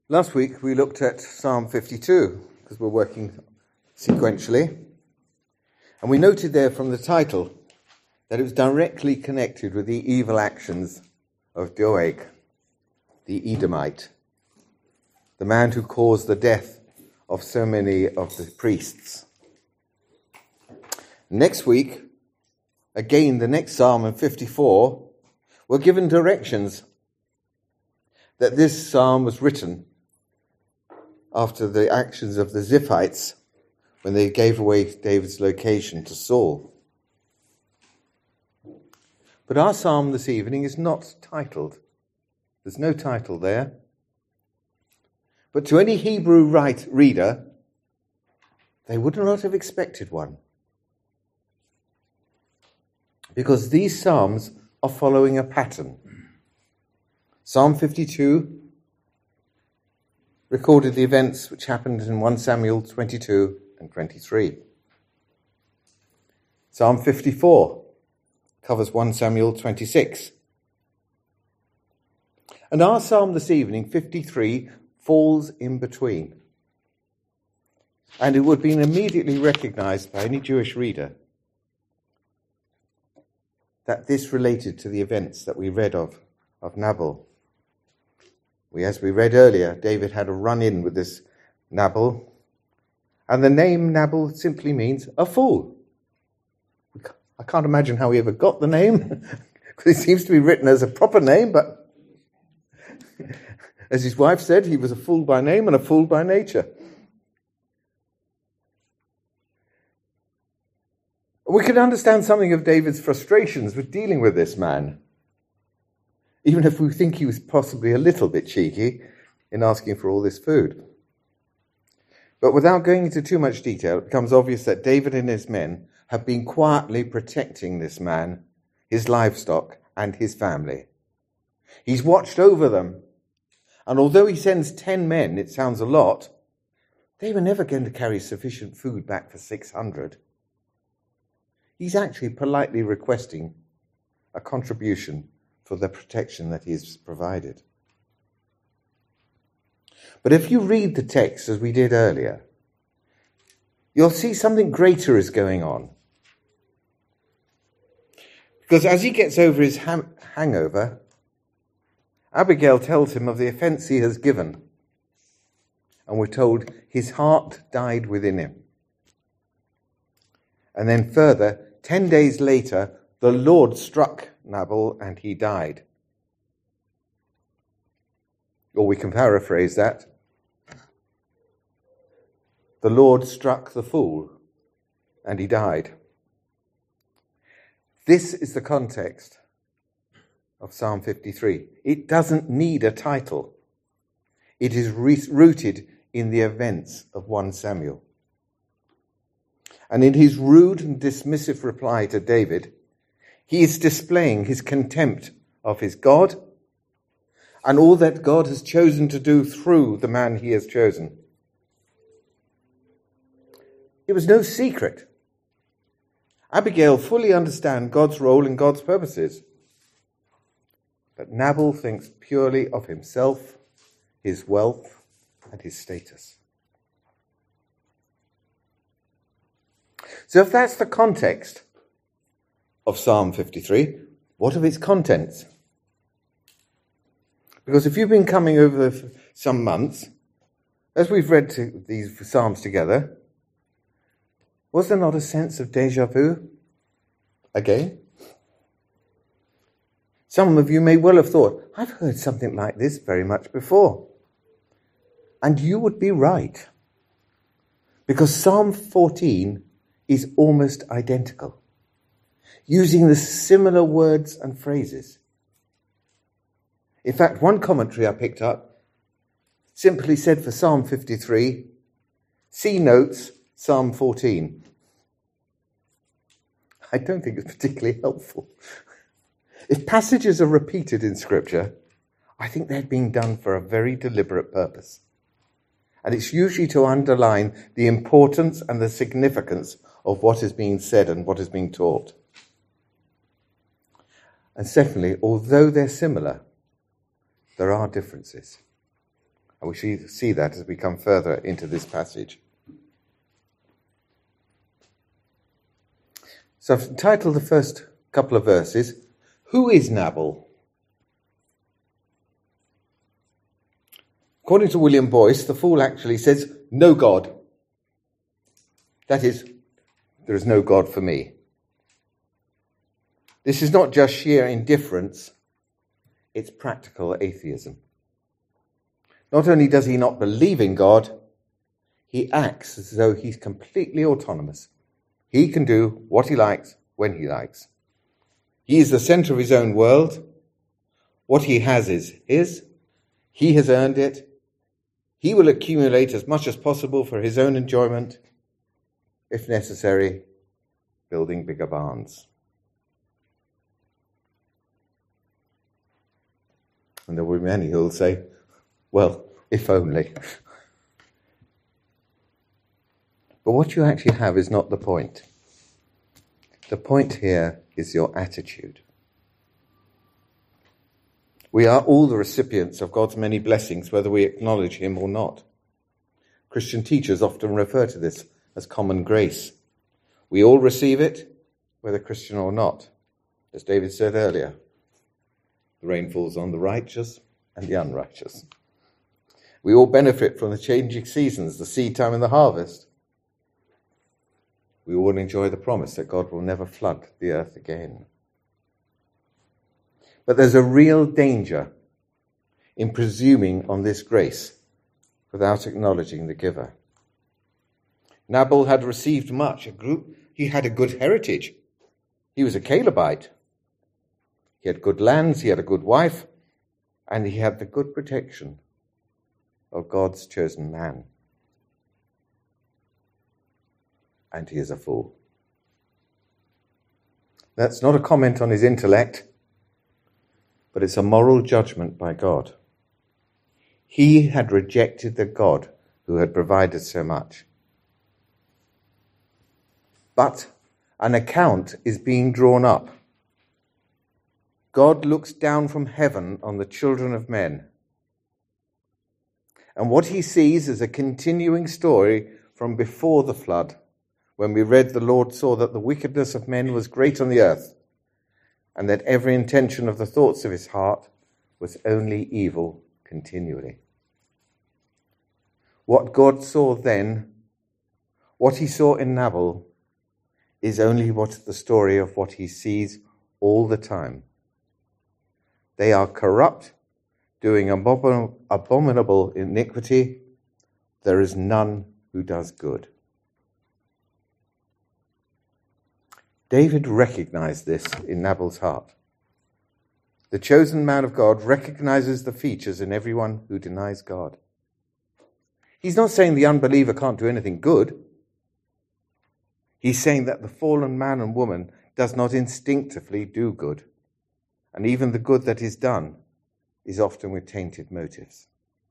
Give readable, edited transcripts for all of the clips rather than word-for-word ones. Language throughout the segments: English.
Last week we looked at Psalm 52, because we're working sequentially, and we noted there from the title that it was directly connected with the evil actions of Doeg, the Edomite, the man who caused the death of so many of the priests. Next week, again, the next Psalm in 54, we're given directions that this psalm was written after the actions of the Ziphites when they gave away David's location to Saul. But our psalm this evening is not titled. There's no title there. But to any Hebrew reader, they would not have expected one. Because these psalms are following a pattern. Psalm 52 recorded the events which happened in 1 Samuel 22 and 23. Psalm 54 covers 1 Samuel 26. And our psalm this evening, 53, falls in between. And it would have been immediately recognized by any Jewish reader that this related to the events that we read of Nabal. As we read earlier, David had a run-in with this Nabal, and the name Nabal simply means a fool. I can't imagine how he ever got the name, because it seems to be written as a proper name, but as his wife said, he was a fool by name and a fool by nature. We can understand something of David's frustrations with dealing with this man, even if we think he was possibly a little bit cheeky in asking for all this food. But without going into too much detail, it becomes obvious that David and his men have been quietly protecting this man, his livestock, and his family. He's watched over them, and although he sends 10 men, it sounds a lot, they were never going to carry sufficient food back for 600. He's actually politely requesting a contribution for the protection that he has provided. But if you read the text as we did earlier, you'll see something greater is going on. Because as he gets over his hangover, Abigail tells him of the offense he has given. And we're told his heart died within him. And then further, 10 days later, the Lord struck Nabal and he died. Or we can paraphrase that. The Lord struck the fool and he died. This is the context of Psalm 53. It doesn't need a title. It is rooted in the events of 1 Samuel. And in his rude and dismissive reply to David, he is displaying his contempt of his God and all that God has chosen to do through the man he has chosen. It was no secret. Abigail fully understands God's role and God's purposes. But Nabal thinks purely of himself, his wealth, and his status. So if that's the context of Psalm 53, what of its contents? Because if you've been coming over some months, as we've read these Psalms together, was there not a sense of déjà vu again? Some of you may well have thought, I've heard something like this very much before. And you would be right. Because Psalm 14 is almost identical, using the similar words and phrases. In fact, one commentary I picked up simply said for Psalm 53, see notes, Psalm 14. I don't think it's particularly helpful. If passages are repeated in Scripture, I think they're being done for a very deliberate purpose. And it's usually to underline the importance and the significance of what is being said and what is being taught. And secondly, although they're similar, there are differences. And we see that as we come further into this passage. So I've entitled the first couple of verses, Who is Nabal? According to William Boyce, the fool actually says, no God. That is, there is no God for me. This is not just sheer indifference, it's practical atheism. Not only does he not believe in God, he acts as though he's completely autonomous. He can do what he likes when he likes. He is the center of his own world. What he has is his. He has earned it. He will accumulate as much as possible for his own enjoyment, if necessary, building bigger barns. And there will be many who will say, well, if only. But what you actually have is not the point. The point here is your attitude. We are all the recipients of God's many blessings, whether we acknowledge him or not. Christian teachers often refer to this as common grace. We all receive it, whether Christian or not. As David said earlier, the rain falls on the righteous and the unrighteous. We all benefit from the changing seasons, the seed time and the harvest. We all enjoy the promise that God will never flood the earth again. But there's a real danger in presuming on this grace without acknowledging the giver. Nabal had received much. He had a good heritage. He was a Calebite. He had good lands, he had a good wife, and he had the good protection of God's chosen man. And he is a fool. That's not a comment on his intellect, but it's a moral judgment by God. He had rejected the God who had provided so much. But an account is being drawn up. God looks down from heaven on the children of men. And what he sees is a continuing story from before the flood, when we read the Lord saw that the wickedness of men was great on the earth, and that every intention of the thoughts of his heart was only evil continually. What God saw then, what he saw in Nabal, is only the story of what he sees all the time. They are corrupt, doing abominable iniquity. There is none who does good. David recognized this in Nabal's heart. The chosen man of God recognizes the features in everyone who denies God. He's not saying the unbeliever can't do anything good. He's saying that the fallen man and woman does not instinctively do good. And even the good that is done is often with tainted motives.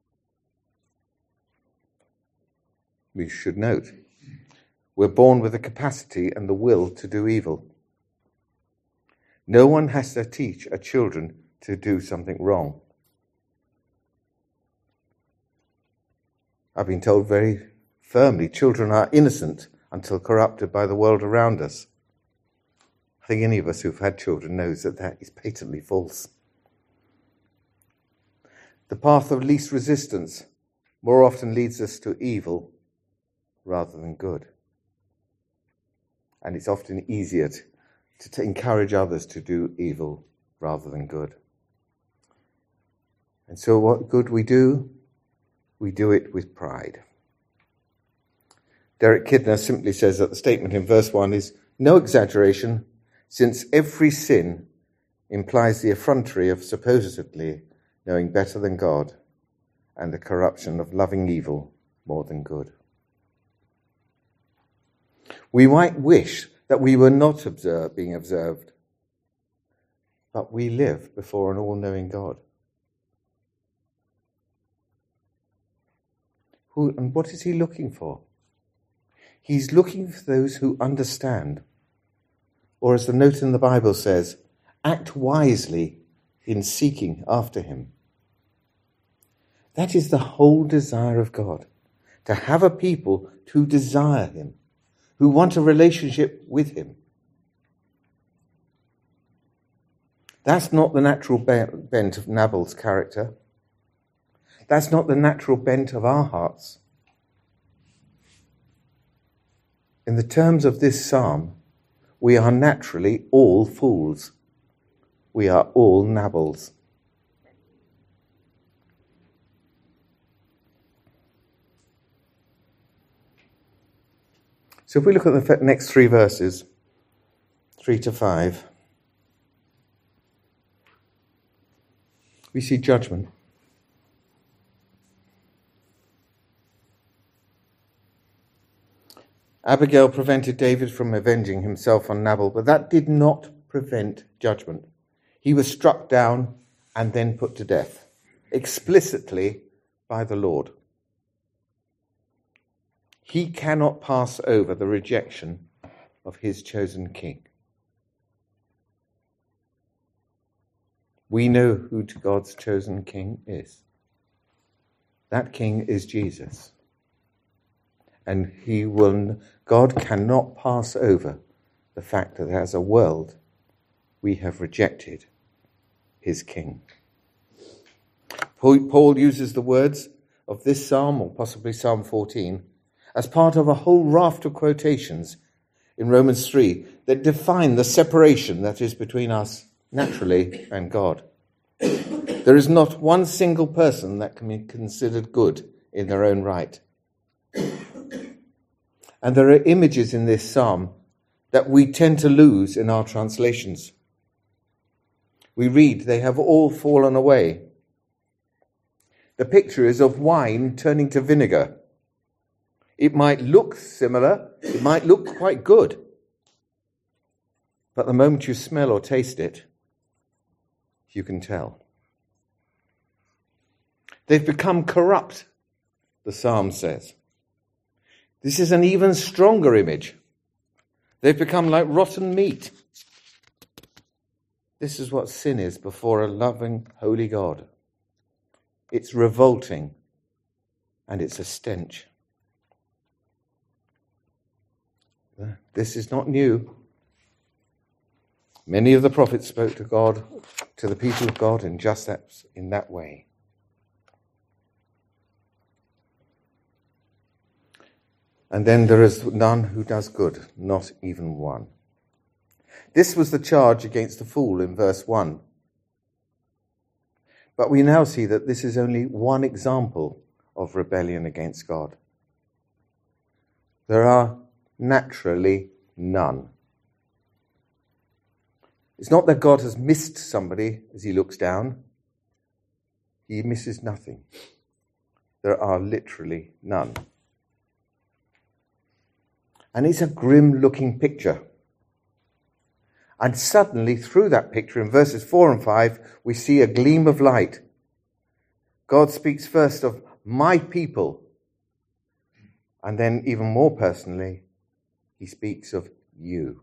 We should note, we're born with the capacity and the will to do evil. No one has to teach our children to do something wrong. I've been told very firmly, children are innocent until corrupted by the world around us. I think any of us who've had children knows that that is patently false. The path of least resistance more often leads us to evil rather than good. And it's often easier to encourage others to do evil rather than good. And so what good we do it with pride. Derek Kidner simply says that the statement in verse 1 is no exaggeration, since every sin implies the effrontery of supposedly knowing better than God and the corruption of loving evil more than good. We might wish that we were not being observed, but we live before an all-knowing God. And what is he looking for? He's looking for those who understand, or as the note in the Bible says, act wisely in seeking after him. That is the whole desire of God, to have a people who desire him, who want a relationship with him. That's not the natural bent of Nabal's character. That's not the natural bent of our hearts. In the terms of this psalm, we are naturally all fools. We are all Nabals. So if we look at the next three verses, 3 to 5, we see judgment. Abigail prevented David from avenging himself on Nabal, but that did not prevent judgment. He was struck down and then put to death, explicitly by the Lord. He cannot pass over the rejection of his chosen king. We know who God's chosen king is. That king is Jesus. And God cannot pass over the fact that as a world we have rejected his king. Paul uses the words of this psalm, or possibly Psalm 14, as part of a whole raft of quotations in Romans 3 that define the separation that is between us naturally and God. There is not one single person that can be considered good in their own right. And there are images in this psalm that we tend to lose in our translations. We read, they have all fallen away. The picture is of wine turning to vinegar. It might look similar, it might look quite good, but the moment you smell or taste it, you can tell. They've become corrupt, the psalm says. This is an even stronger image. They've become like rotten meat. This is what sin is before a loving, holy God. It's revolting, and it's a stench. This is not new. Many of the prophets spoke to God, to the people of God, in just that way. And then there is none who does good, not even one. This was the charge against the fool in verse 1. But we now see that this is only one example of rebellion against God. There are naturally none. It's not that God has missed somebody as he looks down. He misses nothing. There are literally none. And it's a grim-looking picture. And suddenly, through that picture, in verses 4 and 5, we see a gleam of light. God speaks first of my people. And then, even more personally, he speaks of you.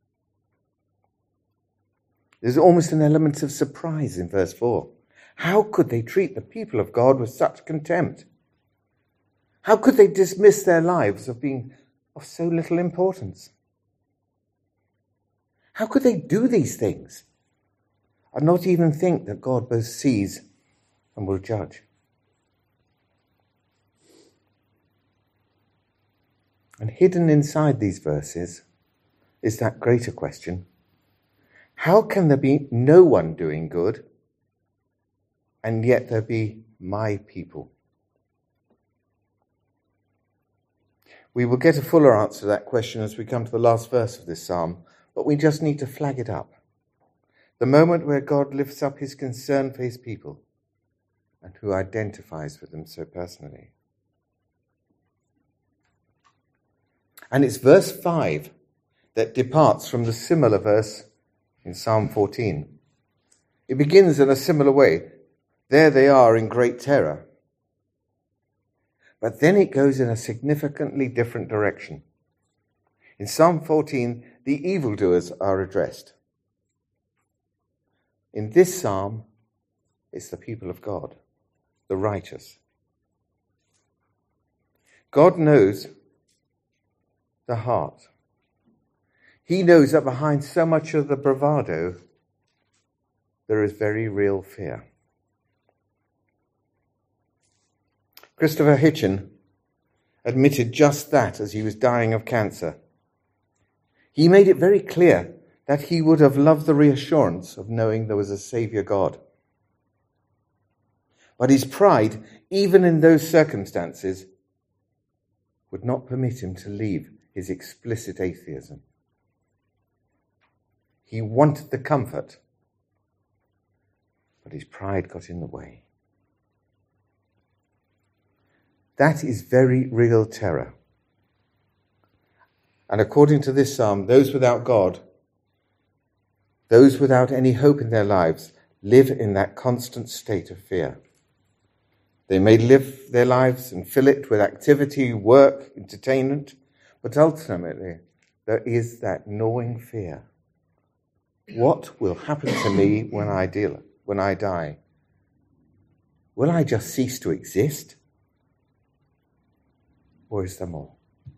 There's almost an element of surprise in verse 4. How could they treat the people of God with such contempt? How could they dismiss their lives of being of so little importance? How could they do these things and not even think that God both sees and will judge? And hidden inside these verses is that greater question. How can there be no one doing good and yet there be my people? We will get a fuller answer to that question as we come to the last verse of this psalm, but we just need to flag it up. The moment where God lifts up his concern for his people and who identifies with them so personally. And it's verse 5 that departs from the similar verse in Psalm 14. It begins in a similar way. There they are in great terror. But then it goes in a significantly different direction. In Psalm 14, the evildoers are addressed. In this psalm, it's the people of God, the righteous. God knows the heart. He knows that behind so much of the bravado, there is very real fear. Christopher Hitchin admitted just that as he was dying of cancer. He made it very clear that he would have loved the reassurance of knowing there was a Saviour God. But his pride, even in those circumstances, would not permit him to leave his explicit atheism. He wanted the comfort, but his pride got in the way. That is very real terror. And according to this psalm, those without God, those without any hope in their lives, live in that constant state of fear. They may live their lives and fill it with activity, work, entertainment, but ultimately there is that gnawing fear. What will happen to me when I die? Will I just cease to exist? Or is there more?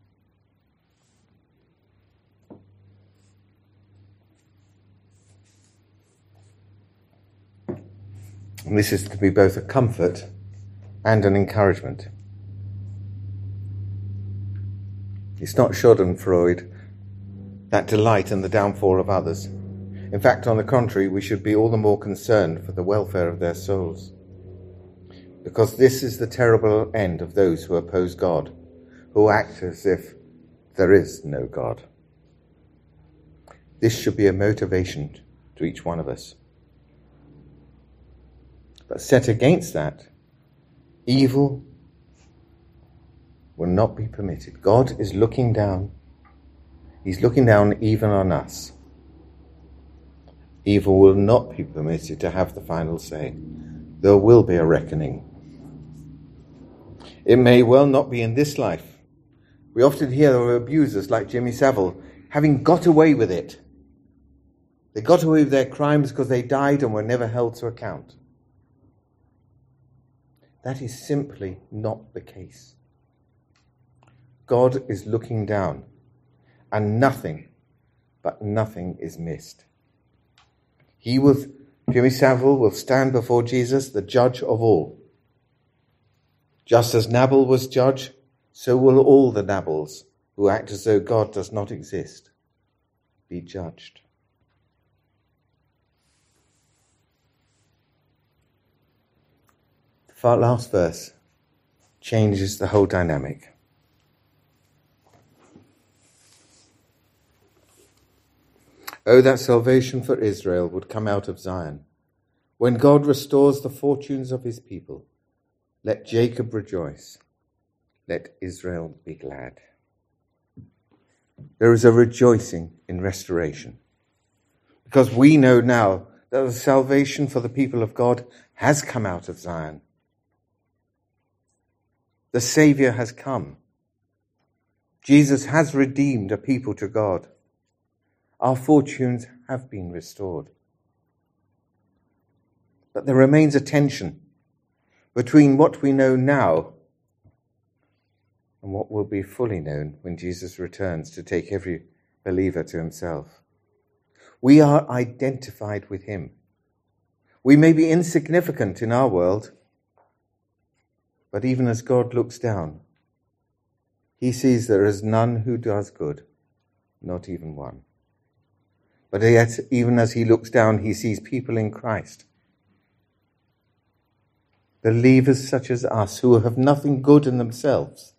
And this is to be both a comfort and an encouragement. It's not Schadenfreude, that delight in the downfall of others. In fact, on the contrary, we should be all the more concerned for the welfare of their souls. Because this is the terrible end of those who oppose God, who act as if there is no God. This should be a motivation to each one of us. But set against that, evil will not be permitted. God is looking down. He's looking down even on us. Evil will not be permitted to have the final say. There will be a reckoning. It may well not be in this life. We often hear of abusers like Jimmy Savile having got away with it. They got away with their crimes because they died and were never held to account. That is simply not the case. God is looking down, and nothing, but nothing is missed. Jimmy Savile will stand before Jesus, the judge of all. Just as Nabal was judge, so will all the Nabals who act as though God does not exist be judged. The last verse changes the whole dynamic. Oh, that salvation for Israel would come out of Zion. When God restores the fortunes of his people, let Jacob rejoice. Let Israel be glad. There is a rejoicing in restoration, because we know now that the salvation for the people of God has come out of Zion. The Saviour has come. Jesus has redeemed a people to God. Our fortunes have been restored. But there remains a tension between what we know now and what will be fully known when Jesus returns to take every believer to himself. We are identified with him. We may be insignificant in our world, but even as God looks down, he sees there is none who does good, not even one. But yet, even as he looks down, he sees people in Christ, believers such as us who have nothing good in themselves,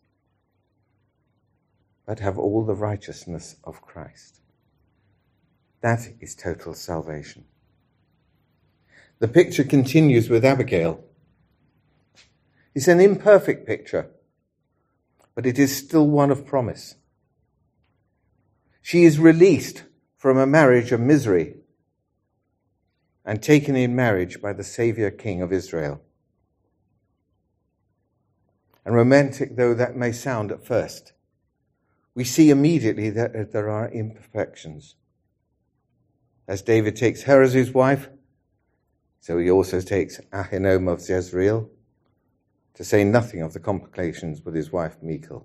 but have all the righteousness of Christ. That is total salvation. The picture continues with Abigail. It's an imperfect picture, but it is still one of promise. She is released from a marriage of misery and taken in marriage by the Saviour King of Israel. And romantic though that may sound at first, we see immediately that there are imperfections. As David takes her as his wife, so he also takes Ahinoam of Jezreel, to say nothing of the complications with his wife Michal.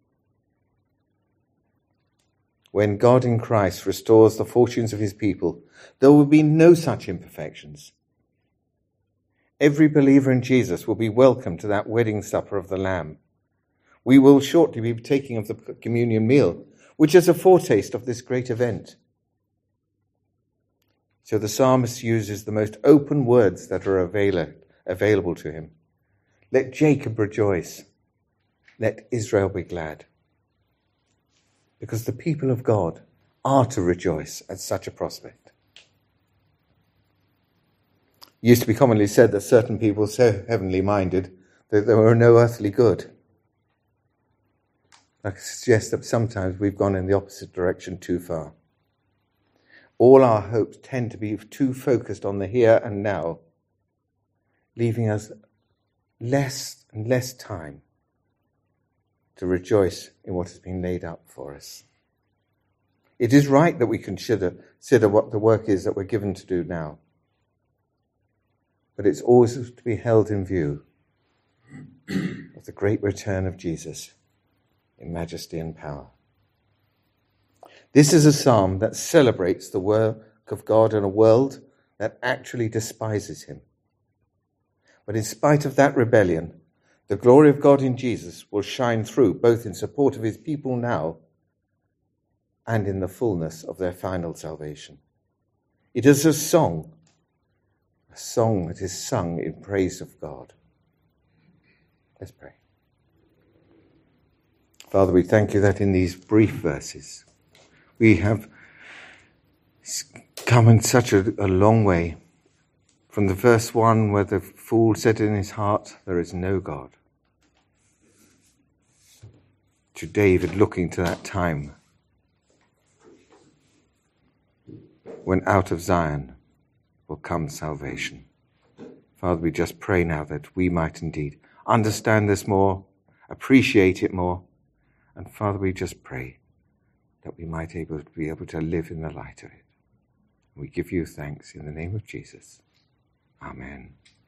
When God in Christ restores the fortunes of his people, there will be no such imperfections. Every believer in Jesus will be welcome to that wedding supper of the Lamb. We will shortly be partaking of the communion meal, which is a foretaste of this great event. So the psalmist uses the most open words that are available to him. Let Jacob rejoice. Let Israel be glad. Because the people of God are to rejoice at such a prospect. It used to be commonly said that certain people were so heavenly minded that there were no earthly good. I suggest that sometimes we've gone in the opposite direction too far. All our hopes tend to be too focused on the here and now, leaving us less and less time to rejoice in what has been laid up for us. It is right that we consider what the work is that we're given to do now. But it's always to be held in view of the great return of Jesus in majesty and power. This is a psalm that celebrates the work of God in a world that actually despises him. But in spite of that rebellion, the glory of God in Jesus will shine through, both in support of his people now and in the fullness of their final salvation. It is a song that is sung in praise of God. Let's pray. Father, we thank you that in these brief verses we have come in such a long way from the verse 1 where the fool said in his heart, there is no God, to David looking to that time when out of Zion will come salvation. Father, we just pray now that we might indeed understand this more, appreciate it more, and Father, we just pray that we might be able to live in the light of it. We give you thanks in the name of Jesus. Amen.